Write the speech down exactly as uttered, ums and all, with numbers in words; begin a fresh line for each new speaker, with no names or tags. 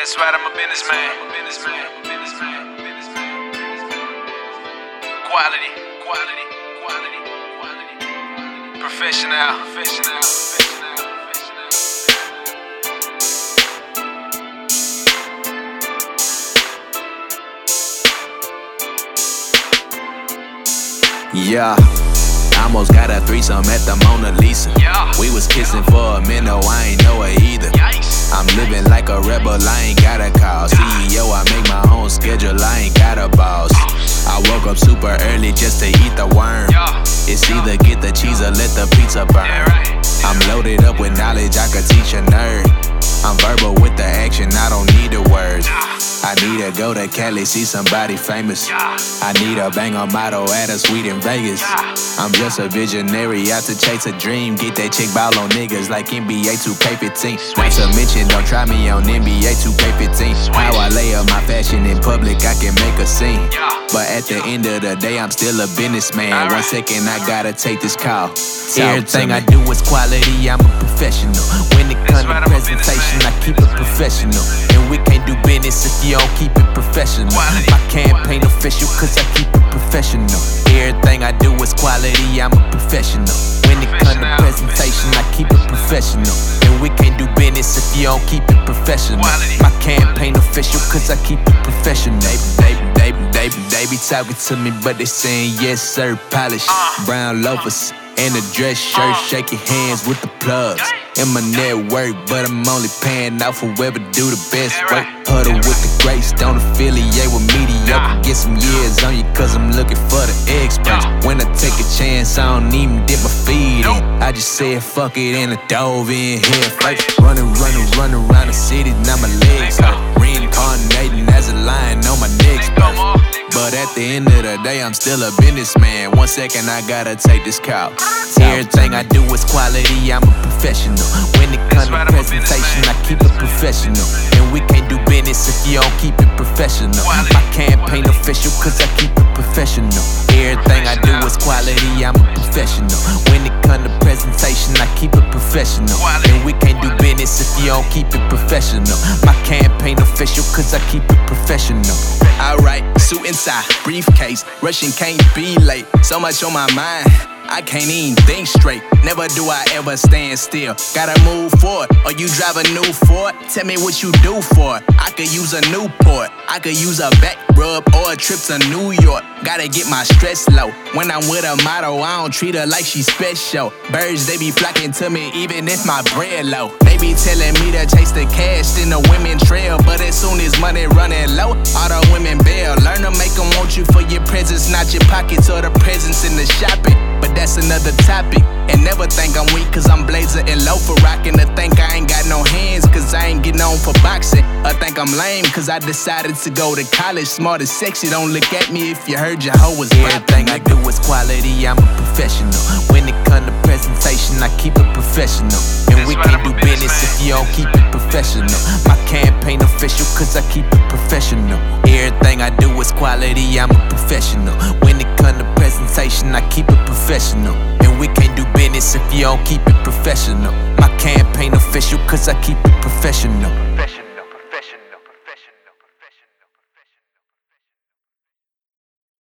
That's right, I'm a businessman. Businessman, businessman, businessman, businessman. Quality, quality, quality, quality. Professional, professional, professional, professional.
Yeah, almost got a threesome at the Mona Lisa.
Yeah.
We was kissing for a minute, I ain't know her either.
Yikes.
I'm living like a rebel, I ain't got a call. C E O, I make my own schedule, I ain't got a boss. I woke up super early just to eat the worm.
Yeah.
It's either get the cheese or let the pizza burn.
Yeah, right. Yeah,
I'm
right.
loaded up with knowledge, I could teach a nerd. I'm verbal with the action, I don't need the words. I need to go to Cali, see somebody famous. I need a banger motto at a suite in Vegas. I'm just a visionary out to chase a dream. Get that chick ball on niggas like N B A two K fifteen. Not to mention, don't try me on N B A two K fifteen. How I lay up my fashion in public, I can make a scene. But at the end of the day, I'm still a businessman. One second, I gotta take this call. Everything I do is quality, I'm a professional. When it comes to presentation, I keep it professional. And we can't do business if you don't keep it professional. My campaign official, cause I keep it professional. Everything I do is quality, I'm a professional. When it comes to presentation, I keep it professional. And we can't do business if you don't keep it professional. My campaign official, cause I keep it professional. They, they, they, they, they be talking to me, but they saying yes sir, polish. Brown loafers and a dress shirt, shaking hands with the plugs. In my network, but I'm only paying out for whoever do the best work. Huddle with the greats, don't affiliate with mediocre. Get some years on you, cause I'm looking for the experts. When I take a chance, I don't even dip my feet in. I just said fuck it and I dove in head first. Running, running, running around the city, now my legs hurt. Reincarnating as a lion on my next birth. But at the end of the day, I'm still a businessman. One second, I gotta take this call. Everything I do is quality, I'm a professional. When it comes to presentation, I keep it professional. And we can't do business if you don't keep it professional. My campaign official, cause I keep it professional. Everything I do is quality, I'm a professional. When it comes to presentation, I keep it professional. And we can't do business if you don't keep it professional. My campaign official, cause I keep it professional. Alright, suit and tie, briefcase, rushing can't be late. So much on my mind, I can't even think straight. Never do I ever stand still. Gotta move forward, or you drive a new Ford. Tell me what you do for it. I could use a Newport, I could use a back rub or a trip to New York. Gotta get my stress low. When I'm with a model, I don't treat her like she's special. Birds, they be flocking to me even if my bread low. They be telling me to chase the cash, then the women trail. But as soon as money running low, all the women bail. Learn to make them want you for your presence, not your pockets or the presence in the shopping. But that's another topic. And never think I'm weak cause I'm blazer and loafer rocking. To think I ain't got no hands cause I ain't getting on for boxing. Or think I'm lame cause I decided to go to college. Smart and sexy, don't look at me if you heard your hoe was everything I do is quality, I'm a professional. When it comes to presentation, I keep it professional. And we can't do business if you don't keep it professional. My campaign official cause I keep it professional. Everything I do is quality, I'm a professional. When it comes to presentation, I keep it professional. And we can't do business if you don't keep it professional. My campaign official cause I keep it professional.